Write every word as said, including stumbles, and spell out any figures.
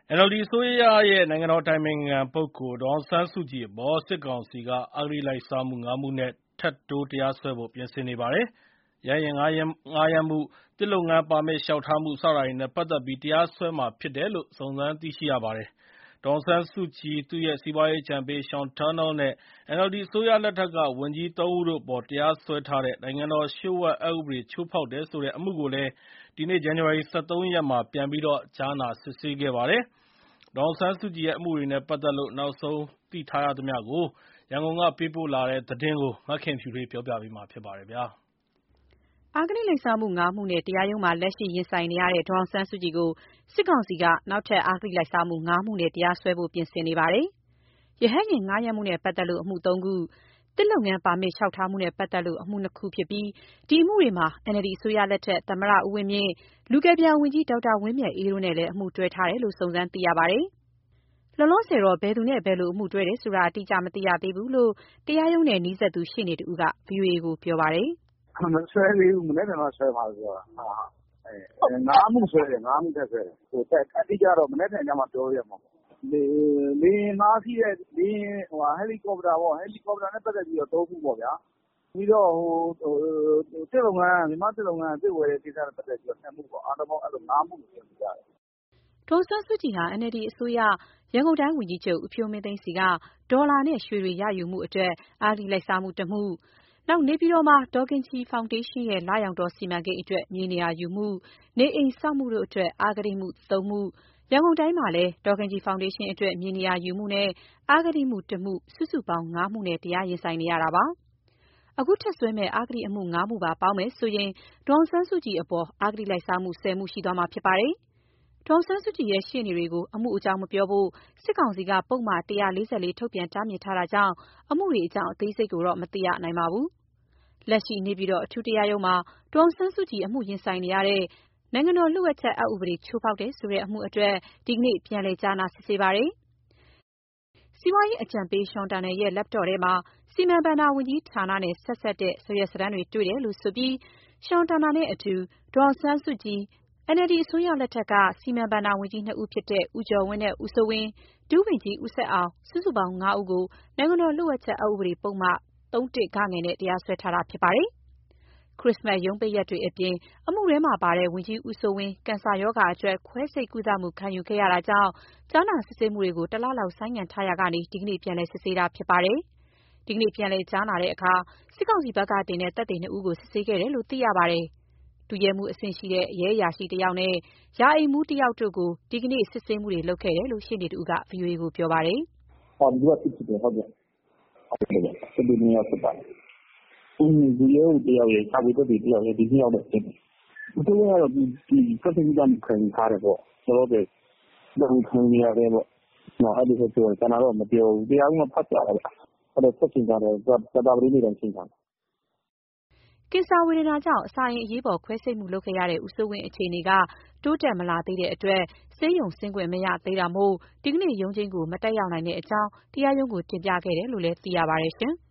အန် အယ် လ် ဒီ အစိုးရရဲ့ နိုင်ငံတော်အတိုင်ပင်ခံပုဂ္ဂိုလ် ဒေါ်အောင်ဆန်းစုကြည်အပေါ် စစ်ကောင်စီက အဂတိလိုက်စားမှု ၅ မှုနဲ့ ထပ်တိုးတရားစွဲဖို့ ပြင်ဆင်နေပါတယ်။ ရဟတ်ယာဉ်ငှားရမ်းမှု၊ သစ်လုပ်ငန်းပါမစ် လျှောက်ထားမှု စတာတွေနဲ့ ပတ်သက်ပြီး တရားစွဲမှာဖြစ်တယ်လို့ စုံစမ်းသိရှိရပါတယ်။ ဒေါ်အောင်ဆန်းစုကြည်၊ သူ့ရဲ့ စီးပွားရေးအကြံပေး Sean Turnell နဲ့ အန် အယ် လ် ဒီ အစိုးရလက်ထက်က ဝန်ကြီး သုံး ဦးတို့အပေါ် တရားစွဲထားတဲ့ နိုင်ငံတော်လျှို့ဝှက်အက်ဥပဒေ ချိုးဖောက်တယ်ဆိုတဲ့ အမှုကိုလည်း ဒီနေ့ ဇန်နဝါရီ ၁၃ ရက်မှာ ပြန်ပြီး ကြားနာစစ်ဆေးခဲ့ပါတယ်။ ဒေါ်အောင်ဆန်းစုကြည်ရဲ့ အမှုတွေနဲ့ ပတ်သက်လို့ နောက်ဆုံးသိထားရသမျှကို ရန်ကုန်ကပေးပို့လာတဲ့သတင်းကို မခင်ဖြူထွေးက ပြောပြပါမယ်။အဂတိလိုက်စားမှု ၅ မှုနဲ့ တရားရုံးမှာ လက်ရှိရင်ဆိုင်နေရတဲ့ ဒေါ်အောင်ဆန်းစုကြည်ကို စစ်ကောင်စီက နောက်ထပ် အဂတိလိုက်စားမှု ၅ မှုနဲ့ တရားစွဲဖို့ ပြင်ဆင်နေပါတယ်။ ရဟတ်ယာဉ်ငှားရမ်းမှုနဲ့ ပတ်သက်လို့ အမှု သုံး ခု၊ သစ်လုပ်ငန်းပါမစ် လျှောက်ထားမှုနဲ့ ပတ်သက်လို့ အမှု နှစ် ခုဖြစ်ပြီး ဒီအမှုတွေမှာ အန် အယ် လ် ဒီ အစိုးရလက်ထက် သမ္မတဦးဝင်းမြင့်၊ လူကယ်ပြန်ဝန်ကြီး ဒေါက်တာဝင်းမြတ်အေးတို့နဲ့လည်း အမှုတွဲထားတယ်လို့ စုံစမ်းသိရပါတယ်။ လောလောဆယ်တော့ ဘယ်သူနဲ့ ဘယ်လို အမှုတွဲတယ်ဆိုတာ အတိအကျ မသိရသေးဘူးလို့ တရားရုံးနဲ့နီးစပ်သူ ရှေ့နေတဦးက ဗွီအိုအေကို ပြောပါတယ်။ "မစွဲသေးဘူး။ မနက်ဖြန်မှစွဲမယ်ပြောတာ။ ငါးမှုစွဲတယ်။ ငါးမှုထပ်စွဲတယ်။ အတိအကျတော့ မနက်ဖြန်မှပြောရမှာပေါ့။ လေယာဉ်ငှားစီးတဲ့ ဟယ်လီကော်ပတာနဲ့ပတ်သက်ပြီးတော့ သုံးမှုပေါ့ဗျာ။ ပြီးတော့ သစ်လုပ်ငန်း မြန်မာ့သစ်လုပ်ငန်း သစ်ဝယ်တဲ့ကိစ္စနဲ့ပတ်သက်ပြီးတော့ နှစ်မှုပေါ့။ အားလုံးပေါင်း ငါးမှုလို့ပြောလို့ရတယ်။ " ဒေါ်အောင်ဆန်းစုကြည်ဟာ အန် အယ် လ် ဒီ အစိုးရ ရန်ကုန်တိုင်းဝန်ကြီးချုပ် ဦးဖြိုးမင်းသိန်းဆီက ဒေါ်လာနဲ့ရွှေတွေ ရယူမှုအတွက် အဂတိလိုက်စားမှု တမှု၊ နေပြည်တော်မှာ ဒေါ်ခင်ကြည်ဖောင်ဒေးရှင်းရဲ့ လရောင်တောစီမံကိန်းအတွက် မြေနေရာယူမှု၊ နေအိမ်ဆောက်မှုတို့အတွက် အဂတိမှု သုံး မှု၊ ရန်ကုန်တိုင်းမှာလည်း ဒေါ်ခင်ကြည်ဖောင်ဒေးရှင်းအတွက် မြေနေရာယူမှုနဲ့ အဂတိမှု တမှု စုစုပေါင်း ငါးမှုနဲ့ တရားရင်ဆိုင်နေရတာပါ။ အခုထပ်စွဲမယ့် အဂတိအမှု ငါး မှုပါ ပေါင်းမယ်ဆိုရင် ဒေါ်အောင်ဆန်းစုကြည်အပေါ် အဂတိလိုက်စားမှု ဆယ်မှု ရှိသွားမှာဖြစ်ပါတယ်။ ဒေါ်အောင်ဆန်းစုကြည်ရဲ့ ရှေ့နေတွေကို အမှုအကြောင်းမပြောဖို့ စစ်ကောင်စီက ပုဒ်မ ၁၄၄ ထုတ်ပြန်တားမြစ်ထားတာကြောင့် အမှုတွေအကြောင်း အသေးစိတ်ကိုတော့ မသိရနိုင်ပါဘူး။ လက်ရှိ နေပြည်တော် အထူးတရားရုံးမှာ ဒေါ်အောင်ဆန်းစုကြည် အမှုရင်ဆိုင်နေရတဲ့ နိုင်ငံတော်လျှို့ဝှက်ချက် အက်ဥပဒေ ချိုးဖောက်တယ်ဆိုတဲ့ အမှုအတွက် ဒီကနေ့ ပြန်လည် ကြားနာစစ်ဆေးပါတယ်။ စီးပွားရေးအကြံပေး Sean Turnell ရဲ့ Laptop ထဲမှာ စီမံဘဏ္ဍာဝန်ကြီးဌာနနဲ့ ဆက်စပ်တဲ့ စာရွက်စာတမ်းတွေ တွေ့တယ်လို့ဆိုပြီး Sean Turnell နဲ့အတူ ဒေါ်အောင်ဆန်းစုကြည်၊ အန် အယ် လ် ဒီ အစိုးရလက်ထက်က စီမံဘဏ္ဍာဝန်ကြီး နှစ်ဦးဖြစ်တဲ့ ဦးကျော်ဝင်းနဲ့ ဦးစိုးဝင်း၊ ဒုဝန်ကြီး ဦးဆက်အောင် စုစုပေါင်း ငါး ဦးကို နိုင်ငံတော်လျှို့ဝှက်ချက် အက်ဥပဒေပုဒ်မ ၃ ဂ နဲ့ တရားစွဲထားတာဖြစ်ပါတယ်။ ခရစ္စမတ်ရုံးပိတ်ရက်တွေအပြင် အမှုတွဲမှာပါတဲ့ ဝန်ကြီးဦးစိုးဝင်း ကင်ဆာရောဂါအတွက် ခွဲစိတ်ကုသမှု ခံယူခဲ့ရတာကြောင့် ကြားနာစစ်ဆေးမှုတွေကို တလလောက် ဆိုင်းငံ့ထားရာကနေ ဒီကနေ့ ပြန်လည်စစ်ဆေးတာဖြစ်ပါတယ်။ ဒီကနေ့ ပြန်လည်ကြားနာတဲ့အခါ စစ်ကောင်စီဘက်ကတင်တဲ့ သက်သေ နှစ်ဦးကို စစ်ဆေးခဲ့တယ်လို့ သိရပါတယ်။ ဒုရဲမှူးအဆင့်ရှိတဲ့ ရဲအရာရှိတယောက်နဲ့ ရာအိမ်မှူးတယောက်တို့ကို ဒီကနေ့ စစ်ဆေးမှုတွေ လုပ်ခဲ့တယ်လို့ ရှေ့နေတဦးက ဗွီအိုအေကို ပြောပါတယ်။ "သူတို့က စစ်ဖြစ်တယ်။ ဟုတ်တယ်။ သက်သေနှစ်ယောက်စစ်ပါတယ်။ ဒုရဲအုပ်တယောက်ရယ်၊ ရှာဖွေသက်သေတယောက်ရယ် ဒီနှစ်ယောက်တော့စစ်တယ်။ ဦးစိုးဝင်းကတော့ ခွဲစိတ်ကုသမှု ခံယူထားတယ်ပေါ့။ လောလောဆယ် ကုသမှုခံယူနေရဆဲပေါ့။ အဲ့လိုပဲပြောတယ်။ ကျန်တာတော့မပြောဘူး။ တရားရုံးက ဖတ်ပြတာဗျ။ ဆက်ချိန်းထားတယ်။ ကြာသပတေးနေ့တိုင်း ချိန်းထားတယ်။ " ကင်ဆာဝေဒနာကြောင့် အစာအိမ်အရေးပေါ် ခွဲစိတ်မှုလုပ်ခဲ့ရတဲ့ ဦးစိုးဝင်းအခြေအနေက တိုးတက်မလာသေးတဲ့အတွက် ဆေးရုံဆင်းခွင့်မရသေးတာမို့ ဒီကနေ့ ရုံးချိန်းကို မတက်ရောက်နိုင်တဲ့အကြောင်း တရားရုံးကို တင်ပြခဲ့တယ်လို့လည်း သိရပါတယ်ရှင်